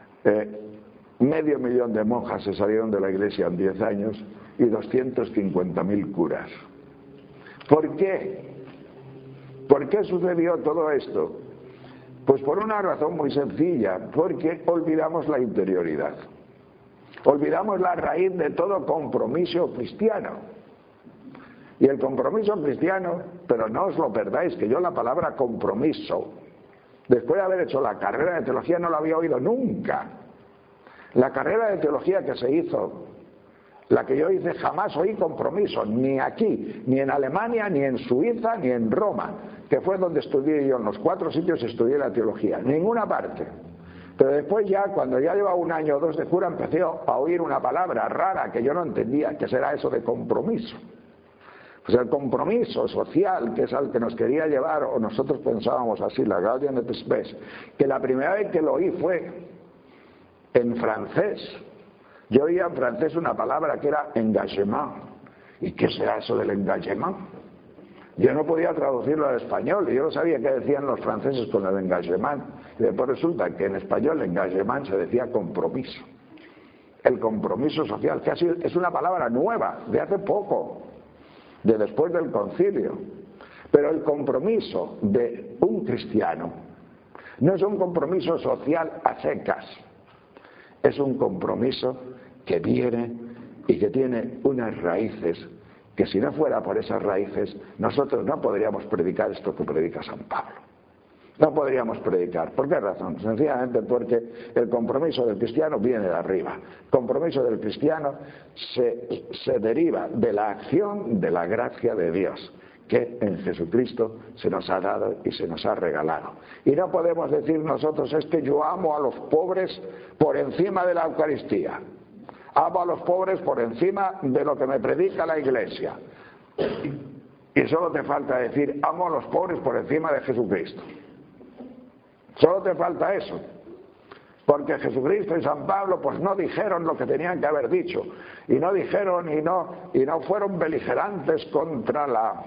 500.000 de monjas se salieron de la Iglesia en 10 años y 250.000 curas. ¿Por qué? ¿Por qué sucedió todo esto? Pues por una razón muy sencilla, porque olvidamos la interioridad. Olvidamos la raíz de todo compromiso cristiano. Y el compromiso cristiano, pero no os lo perdáis, que yo la palabra compromiso, después de haber hecho la carrera de teología, no la había oído nunca. La carrera de teología que se hizo, la que yo hice, jamás oí compromiso, ni aquí, ni en Alemania, ni en Suiza, ni en Roma, que fue donde estudié yo, en los 4 sitios estudié la teología, ninguna parte. Pero después ya, cuando ya llevaba 1 año o 2 de cura, empecé a oír una palabra rara que yo no entendía, que será eso de compromiso. Pues el compromiso social, que es al que nos quería llevar, o nosotros pensábamos así, la Gaudium et Spes, que la primera vez que lo oí fue en francés. Yo oía en francés una palabra que era engagement. ¿Y qué será eso del engagement? Yo no podía traducirlo al español y yo no sabía qué decían los franceses con el engagement. Y después resulta que en español engagement se decía compromiso. El compromiso social, que es una palabra nueva, de hace poco, de después del concilio. Pero el compromiso de un cristiano No es un compromiso social a secas, es un compromiso que viene y que tiene unas raíces que si no fuera por esas raíces nosotros no podríamos predicar esto que predica San Pablo. No podríamos predicar. ¿Por qué razón? Sencillamente porque el compromiso del cristiano viene de arriba. El compromiso del cristiano se deriva de la acción de la gracia de Dios, que en Jesucristo se nos ha dado y se nos ha regalado. Y no podemos decir nosotros, es que yo amo a los pobres por encima de la Eucaristía. Amo a los pobres por encima de lo que me predica la Iglesia. Y solo te falta decir, amo a los pobres por encima de Jesucristo. Solo te falta eso, porque Jesucristo y San Pablo pues no dijeron lo que tenían que haber dicho, y no dijeron y no fueron beligerantes contra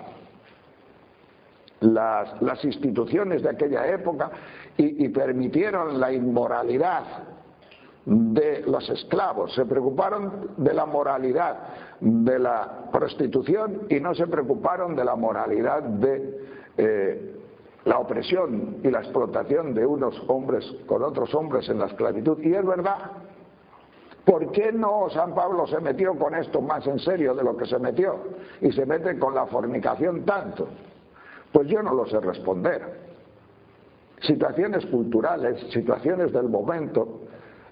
las instituciones de aquella época y permitieron la inmoralidad de los esclavos. Se preocuparon de la moralidad de la prostitución y no se preocuparon de la moralidad de la opresión y la explotación de unos hombres con otros hombres en la esclavitud. Y es verdad. ¿Por qué no San Pablo se metió con esto más en serio de lo que se metió? Y se mete con la fornicación tanto. Pues yo no lo sé responder. Situaciones culturales, situaciones del momento,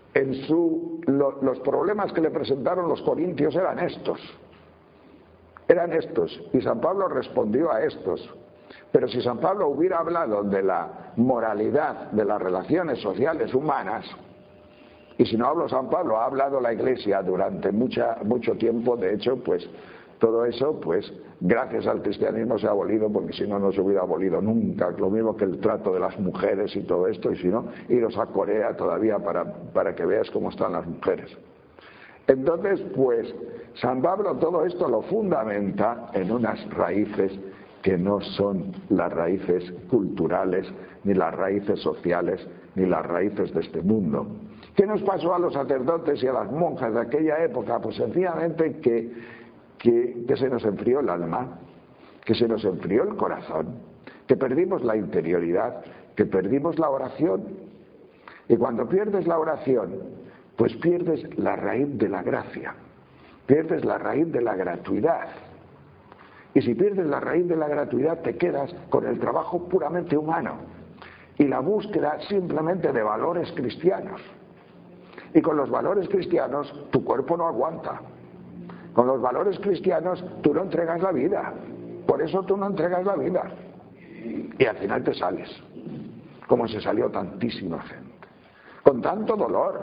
los problemas que le presentaron los corintios eran estos. Eran estos. Y San Pablo respondió a estos. Pero si San Pablo hubiera hablado de la moralidad de las relaciones sociales humanas, y si no hablo San Pablo, ha hablado la Iglesia durante mucho tiempo, de hecho, pues todo eso, pues gracias al cristianismo se ha abolido, porque si no, no se hubiera abolido nunca, lo mismo que el trato de las mujeres y todo esto, y si no, iros a Corea todavía para que veas cómo están las mujeres. Entonces, pues San Pablo todo esto lo fundamenta en unas raíces que no son las raíces culturales, ni las raíces sociales, ni las raíces de este mundo. ¿Qué nos pasó a los sacerdotes y a las monjas de aquella época? Pues sencillamente que se nos enfrió el alma, que se nos enfrió el corazón, que perdimos la interioridad, que perdimos la oración. Y cuando pierdes la oración, pues pierdes la raíz de la gracia, pierdes la raíz de la gratuidad. Y si pierdes la raíz de la gratuidad, te quedas con el trabajo puramente humano y la búsqueda simplemente de valores cristianos. Y con los valores cristianos tu cuerpo no aguanta. Con los valores cristianos tú no entregas la vida. Por eso tú no entregas la vida. Y al final te sales, como se salió tantísima gente, con tanto dolor.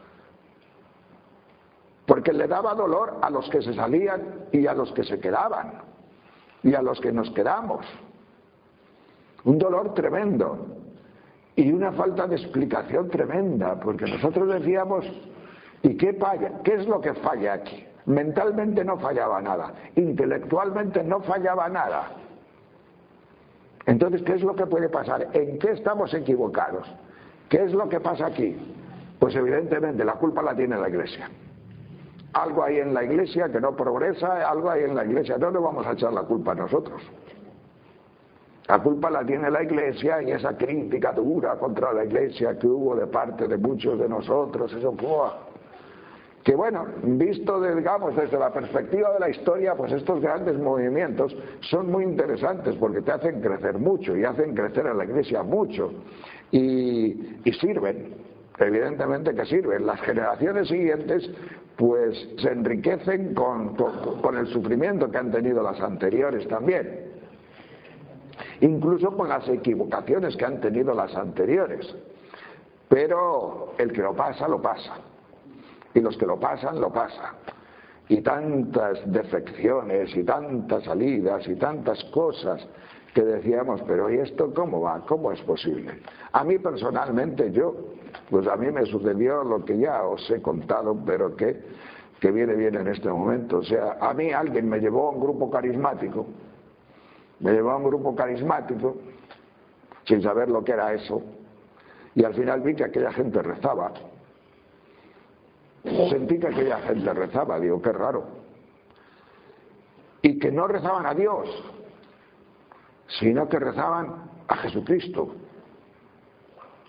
Porque le daba dolor a los que se salían y a los que se quedaban. Y a los que nos quedamos. Un dolor tremendo. Y una falta de explicación tremenda. Porque nosotros decíamos, ¿y qué falla? ¿Qué es lo que falla aquí? Mentalmente no fallaba nada. Intelectualmente no fallaba nada. Entonces, ¿qué es lo que puede pasar? ¿En qué estamos equivocados? ¿Qué es lo que pasa aquí? Pues evidentemente la culpa la tiene la Iglesia. Algo hay en la Iglesia que no progresa, algo hay en la Iglesia. No le vamos a echar la culpa a nosotros. La culpa la tiene la Iglesia y esa crítica dura contra la Iglesia que hubo de parte de muchos de nosotros, eso fue... Que bueno, visto digamos desde la perspectiva de la historia, pues estos grandes movimientos son muy interesantes porque te hacen crecer mucho y hacen crecer a la Iglesia mucho y sirven, evidentemente que sirven. Las generaciones siguientes pues se enriquecen con el sufrimiento que han tenido las anteriores también, incluso con las equivocaciones que han tenido las anteriores, pero el que lo pasa, lo pasa. Y los que lo pasan, lo pasan. Y tantas defecciones, y tantas salidas, y tantas cosas que decíamos, pero ¿y esto cómo va? ¿Cómo es posible? A mí personalmente, pues a mí me sucedió lo que ya os he contado, pero que viene bien en este momento. O sea, a mí alguien me llevó a un grupo carismático, sin saber lo que era eso, y al final vi que aquella gente rezaba. Sentí que aquella gente rezaba, digo, qué raro. Y que no rezaban a Dios, sino que rezaban a Jesucristo.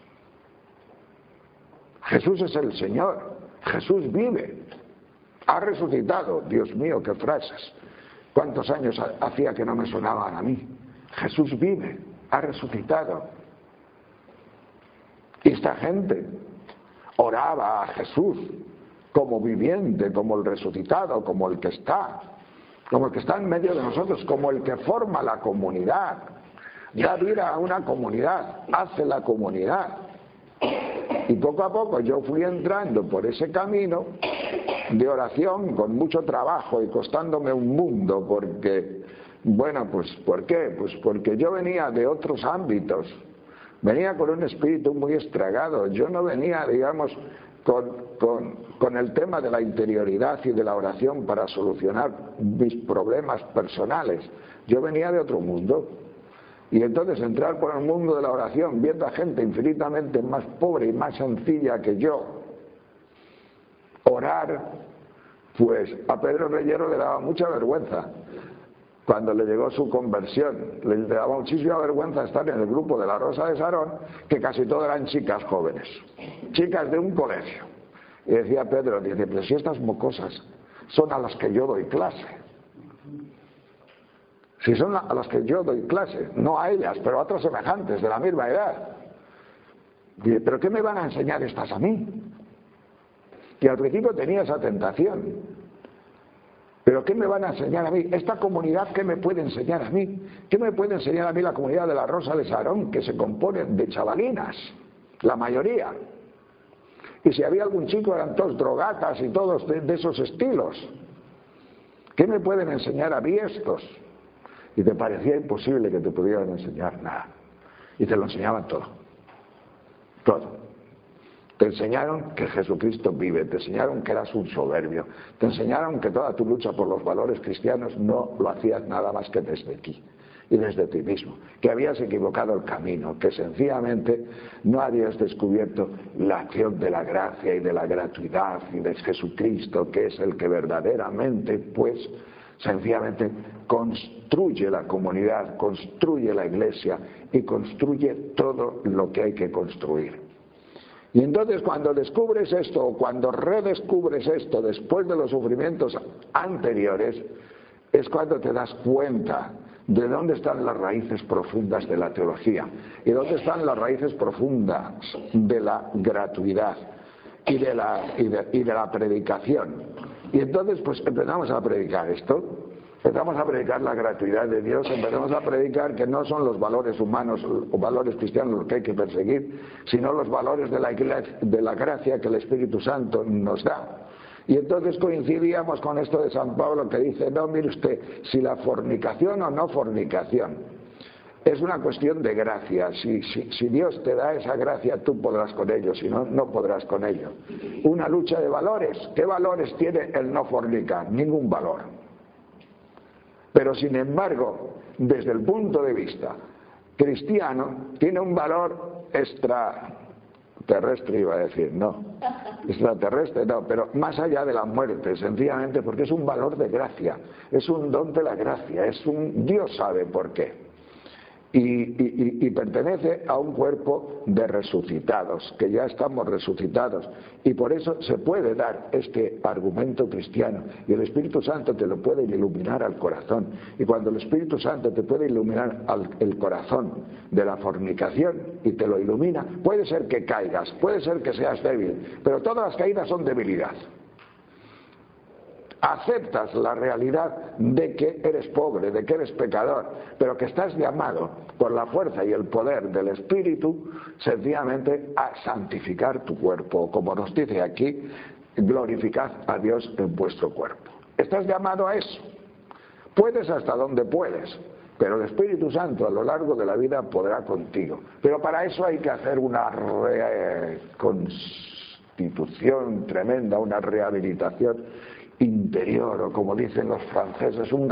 Jesús es el Señor, Jesús vive, ha resucitado. Dios mío, qué frases. ¿Cuántos años hacía que no me sonaban a mí? Jesús vive, ha resucitado. Y esta gente oraba a Jesús como viviente, como el resucitado, como el que está en medio de nosotros, como el que forma la comunidad. Da vida a una comunidad, hace la comunidad. Y poco a poco yo fui entrando por ese camino de oración con mucho trabajo y costándome un mundo, porque, bueno, pues ¿por qué? Pues porque yo venía de otros ámbitos, venía con un espíritu muy estragado. Yo no venía, digamos, con el tema de la interioridad y de la oración para solucionar mis problemas personales. Yo venía de otro mundo. Y entonces entrar por el mundo de la oración viendo a gente infinitamente más pobre y más sencilla que yo orar, pues a Pedro Reyero le daba mucha vergüenza cuando le llegó su conversión. Le daba muchísima vergüenza estar en el grupo de la Rosa de Sarón, que casi todas eran chicas jóvenes, chicas de un colegio. Y decía Pedro, dice, pero si estas mocosas son a las que yo doy clase. Si son a las que yo doy clase, no a ellas, pero a otras semejantes de la misma edad. Dice, ¿pero qué me van a enseñar estas a mí? Y al principio tenía esa tentación. ¿Pero qué me van a enseñar a mí? ¿Esta comunidad qué me puede enseñar a mí? ¿Qué me puede enseñar a mí la comunidad de la Rosa de Sarón, que se compone de chavalinas, la mayoría? Y si había algún chico eran todos drogatas y todos de esos estilos. ¿Qué me pueden enseñar a mí estos? Y te parecía imposible que te pudieran enseñar nada. Y te lo enseñaban todo. Todo. Te enseñaron que Jesucristo vive, te enseñaron que eras un soberbio, te enseñaron que toda tu lucha por los valores cristianos no lo hacías nada más que desde aquí y desde ti mismo, que habías equivocado el camino, que sencillamente no habías descubierto la acción de la gracia y de la gratuidad y de Jesucristo, que es el que verdaderamente, pues, sencillamente construye la comunidad, construye la iglesia y construye todo lo que hay que construir. Y entonces cuando descubres esto, o cuando redescubres esto después de los sufrimientos anteriores, es cuando te das cuenta de dónde están las raíces profundas de la teología y dónde están las raíces profundas de la gratuidad y de la predicación. Y entonces pues empezamos a predicar esto, empezamos a predicar la gratuidad de Dios, empezamos a predicar que no son los valores humanos o valores cristianos los que hay que perseguir, sino los valores de la gracia que el Espíritu Santo nos da. Y entonces coincidíamos con esto de San Pablo, que dice, no, mire usted, si la fornicación o no fornicación es una cuestión de gracia. Si Dios te da esa gracia, tú podrás con ello, si no, no podrás con ello. Una lucha de valores. ¿Qué valores tiene el no fornicar? Ningún valor. Pero sin embargo, desde el punto de vista cristiano, tiene un valor extraterrestre, iba a decir, no. Extraterrestre, no, pero más allá de la muerte, sencillamente porque es un valor de gracia, es un don de la gracia, Dios sabe por qué. Y pertenece a un cuerpo de resucitados, que ya estamos resucitados, y por eso se puede dar este argumento cristiano, y el Espíritu Santo te lo puede iluminar al corazón, y cuando el Espíritu Santo te puede iluminar el corazón de la fornicación y te lo ilumina, puede ser que caigas, puede ser que seas débil, pero todas las caídas son debilidad. Aceptas la realidad de que eres pobre, de que eres pecador, pero que estás llamado por la fuerza y el poder del Espíritu sencillamente a santificar tu cuerpo, como nos dice aquí, glorificad a Dios en vuestro cuerpo. Estás llamado a eso. Puedes hasta donde puedes, pero el Espíritu Santo a lo largo de la vida podrá contigo. Pero para eso hay que hacer una reconstitución tremenda, una rehabilitación interior, o como dicen los franceses, un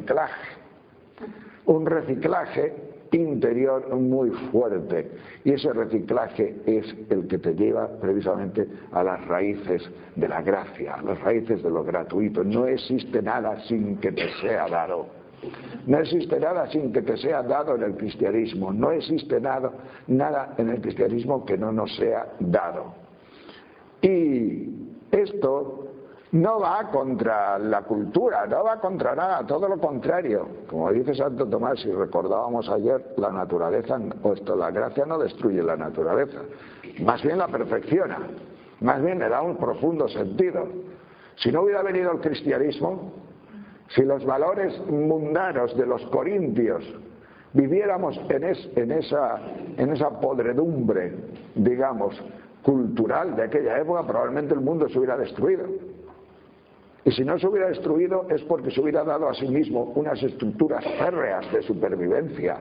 reciclaje interior muy fuerte, y ese reciclaje es el que te lleva precisamente a las raíces de la gracia, a las raíces de lo gratuito. No existe nada sin que te sea dado. No existe nada sin que te sea dado en el cristianismo. No existe nada en el cristianismo que no nos sea dado. Y esto no va contra la cultura, no va contra nada, todo lo contrario. Como dice Santo Tomás, y recordábamos ayer, la naturaleza, la gracia no destruye la naturaleza, más bien la perfecciona, más bien le da un profundo sentido. Si no hubiera venido el cristianismo, si los valores mundanos de los corintios viviéramos en esa podredumbre, digamos, cultural de aquella época, probablemente el mundo se hubiera destruido. Y si no se hubiera destruido es porque se hubiera dado a sí mismo unas estructuras férreas de supervivencia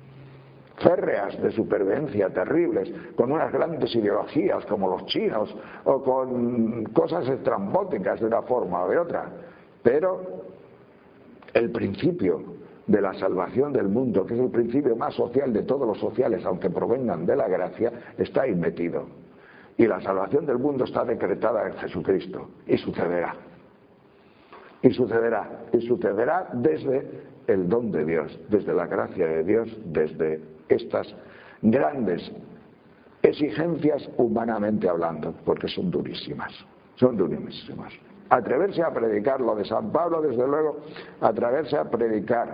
terribles, con unas grandes ideologías como los chinos, o con cosas estrambóticas de una forma o de otra. Pero el principio de la salvación del mundo, que es el principio más social de todos los sociales, aunque provengan de la gracia, está ahí metido. Y la salvación del mundo está decretada en Jesucristo, y sucederá. Y sucederá desde el don de Dios, desde la gracia de Dios, desde estas grandes exigencias humanamente hablando, porque son durísimas. Atreverse a predicar lo de San Pablo, desde luego, atreverse a predicar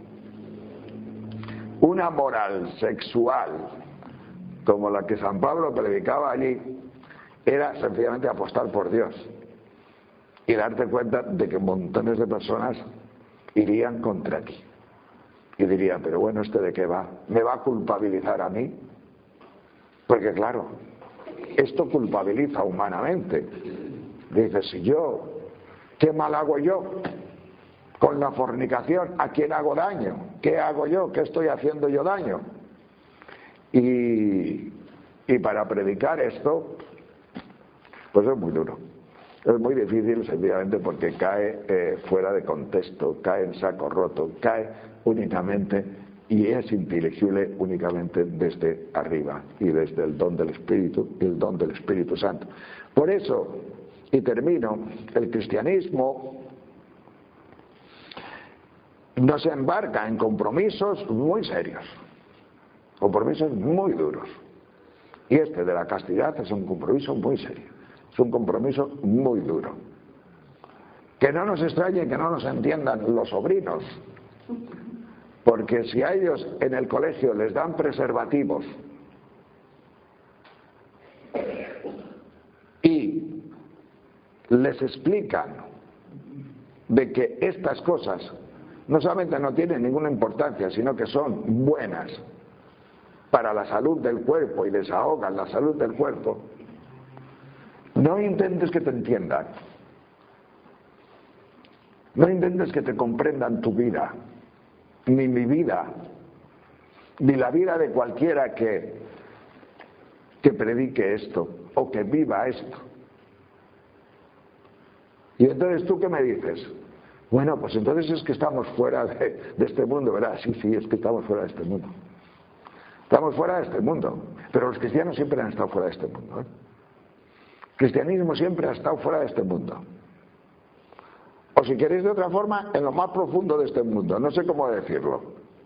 una moral sexual como la que San Pablo predicaba allí, era sencillamente apostar por Dios y darte cuenta de que montones de personas irían contra ti y dirían, pero bueno, ¿este de qué va? ¿Me va a culpabilizar a mí? Porque claro, esto culpabiliza humanamente. Dices, si yo, ¿qué mal hago yo con la fornicación? ¿A quién hago daño? ¿Qué hago yo? ¿Qué estoy haciendo yo daño? Y para predicar esto, pues es muy duro. Es muy difícil sencillamente porque cae fuera de contexto, cae en saco roto, cae únicamente y es inteligible únicamente desde arriba y desde el don del Espíritu y el don del Espíritu Santo. Por eso, y termino, el cristianismo nos embarca en compromisos muy serios, compromisos muy duros. Y este de la castidad es un compromiso muy serio. Es un compromiso muy duro. Que no nos extrañe que no nos entiendan los sobrinos, porque si a ellos en el colegio les dan preservativos y les explican de que estas cosas no solamente no tienen ninguna importancia, sino que son buenas para la salud del cuerpo y desahogan la salud del cuerpo, no intentes que te entiendan, no intentes que te comprendan tu vida, ni mi vida, ni la vida de cualquiera que predique esto o que viva esto. Y entonces, ¿tú qué me dices? Bueno, pues entonces es que estamos fuera de este mundo, ¿verdad? Sí, es que estamos fuera de este mundo. Estamos fuera de este mundo, pero los cristianos siempre han estado fuera de este mundo, ¿eh? El cristianismo siempre ha estado fuera de este mundo. O si queréis de otra forma, en lo más profundo de este mundo, no sé cómo decirlo.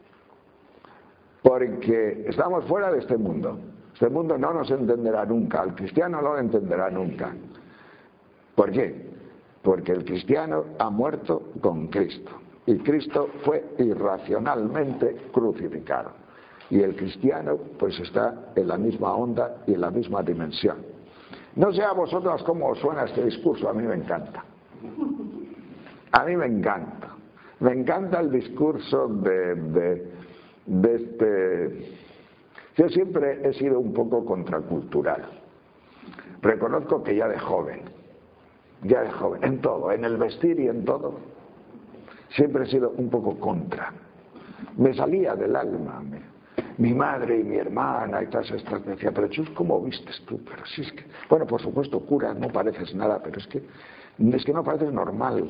Porque estamos fuera de este mundo. Este mundo no nos entenderá nunca, el cristiano no lo entenderá nunca. ¿Por qué? Porque el cristiano ha muerto con Cristo. Y Cristo fue irracionalmente crucificado. Y el cristiano pues está en la misma onda y en la misma dimensión. No sé a vosotros cómo os suena este discurso, a mí me encanta. A mí me encanta. Me encanta el discurso de este... Yo siempre he sido un poco contracultural. Reconozco que ya de joven, en todo, en el vestir y en todo, siempre he sido un poco contra. Me salía del alma. Mi madre y mi hermana y todas estas me decían, pero Chus, ¿cómo vistes tú? Pero si es que, bueno, por supuesto, cura, no pareces nada, pero es que no pareces normal.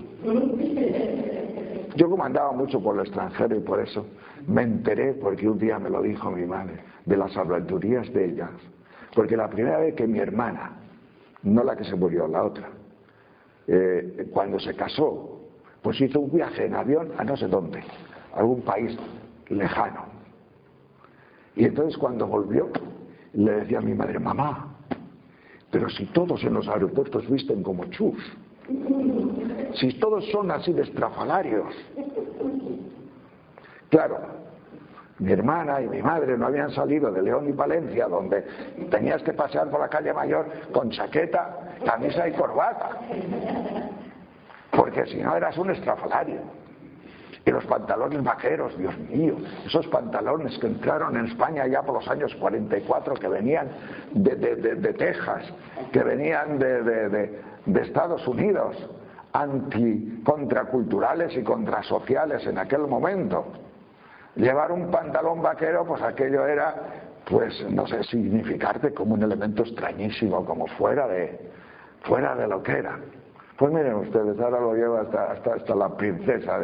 Yo como andaba mucho por el extranjero y por eso me enteré, porque un día me lo dijo mi madre, de las habladurías de ellas. Porque la primera vez que mi hermana, no la que se murió, la otra, cuando se casó, pues hizo un viaje en avión a no sé dónde, a algún país lejano. Y entonces cuando volvió, le decía a mi madre, mamá, Pero si todos en los aeropuertos visten como chus, si todos son así de estrafalarios. Claro, mi hermana y mi madre no habían salido de León y Palencia, donde tenías que pasear por la calle Mayor con chaqueta, camisa y corbata, porque si no eras un estrafalario. Y los pantalones vaqueros, Dios mío, esos pantalones que entraron en España ya por los años 44, que venían de Texas, que venían de Estados Unidos, contraculturales y contrasociales en aquel momento. Llevar un pantalón vaquero, pues aquello era, pues no sé, significarte como un elemento extrañísimo, como fuera de lo que era. Pues miren ustedes, ahora lo lleva hasta la princesa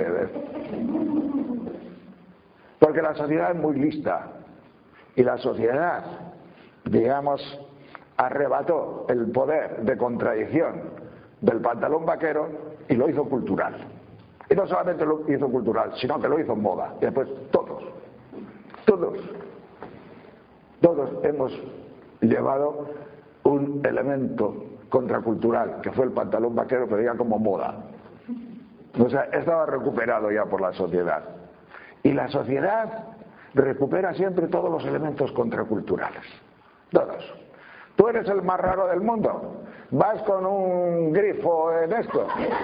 porque la sociedad es muy lista, y la sociedad, digamos, arrebató el poder de contradicción del pantalón vaquero y lo hizo cultural. Y no solamente lo hizo cultural, sino que lo hizo moda. Y después todos hemos llevado un elemento contracultural, que fue el pantalón vaquero, pero ya como moda. O sea, estaba recuperado ya por la sociedad. Y la sociedad recupera siempre todos los elementos contraculturales. Todos. Tú eres el más raro del mundo. Vas con un grifo en esto.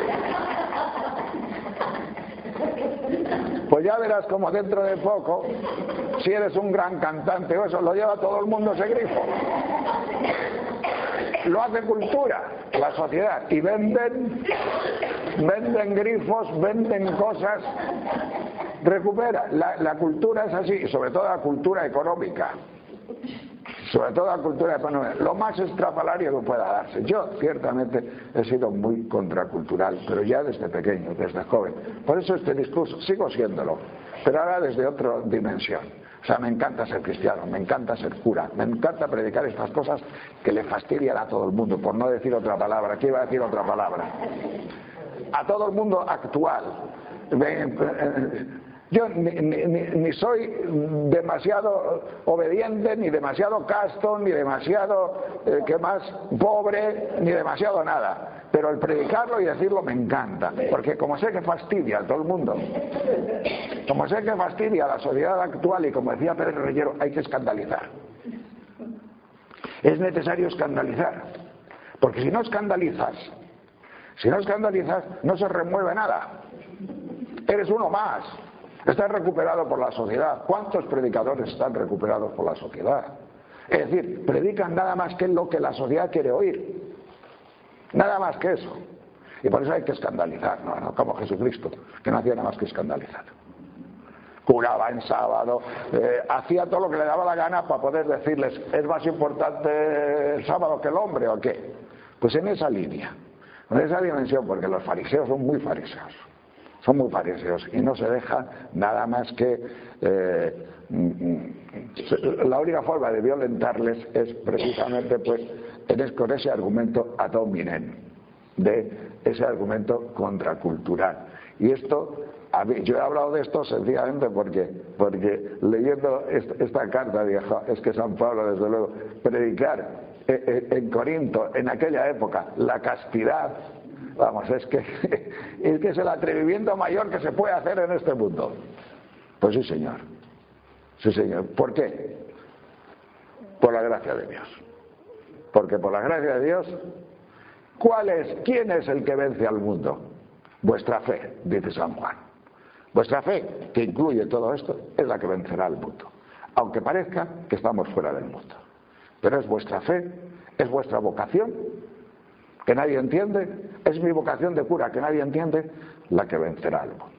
Pues ya verás como dentro de poco, si eres un gran cantante o eso, lo lleva todo el mundo ese grifo. Lo hace cultura, la sociedad, y venden grifos, venden cosas, recupera. La cultura es así, sobre todo la cultura económica, lo más estrafalario que pueda darse. Yo ciertamente he sido muy contracultural, pero ya desde pequeño, desde joven. Por eso este discurso, sigo siéndolo, pero ahora desde otra dimensión. O sea, me encanta ser cristiano, me encanta ser cura, me encanta predicar estas cosas que le fastidian a todo el mundo, por no decir otra palabra. ¿Qué iba a decir otra palabra? A todo el mundo actual. Yo ni soy demasiado obediente, ni demasiado casto, ni demasiado, pobre, ni demasiado nada. Pero el predicarlo y decirlo me encanta, porque como sé que fastidia a todo el mundo, como sé que fastidia a la sociedad actual, y como decía Pedro Reyero, hay que escandalizar. Es necesario escandalizar, porque si no escandalizas, no se remueve nada. Eres uno más. Estás recuperado por la sociedad. ¿Cuántos predicadores están recuperados por la sociedad? Es decir, predican nada más que lo que la sociedad quiere oír. Nada más que eso. Y por eso hay que escandalizar, no como Jesucristo, que no hacía nada más que escandalizar. Curaba en sábado, hacía todo lo que le daba la gana para poder decirles, ¿es más importante el sábado que el hombre o qué? Pues en esa línea, en esa dimensión, porque los fariseos son muy fariseos. Son muy fariseos y no se deja nada más que la única forma de violentarles es precisamente pues con ese argumento ad hominem, de ese argumento contracultural. Y esto, yo he hablado de esto sencillamente porque leyendo esta carta vieja, es que San Pablo, desde luego, predicar en Corinto en aquella época la castidad, vamos, es que es el atrevimiento mayor que se puede hacer en este mundo. Pues sí, señor. Sí, señor. ¿Por qué? Por la gracia de Dios. Porque por la gracia de Dios, ¿quién es el que vence al mundo? Vuestra fe, dice San Juan. Vuestra fe, que incluye todo esto, es la que vencerá al mundo. Aunque parezca que estamos fuera del mundo. Pero es vuestra fe, es vuestra vocación, que nadie entiende, es mi vocación de cura que nadie entiende, la que vencerá al mundo.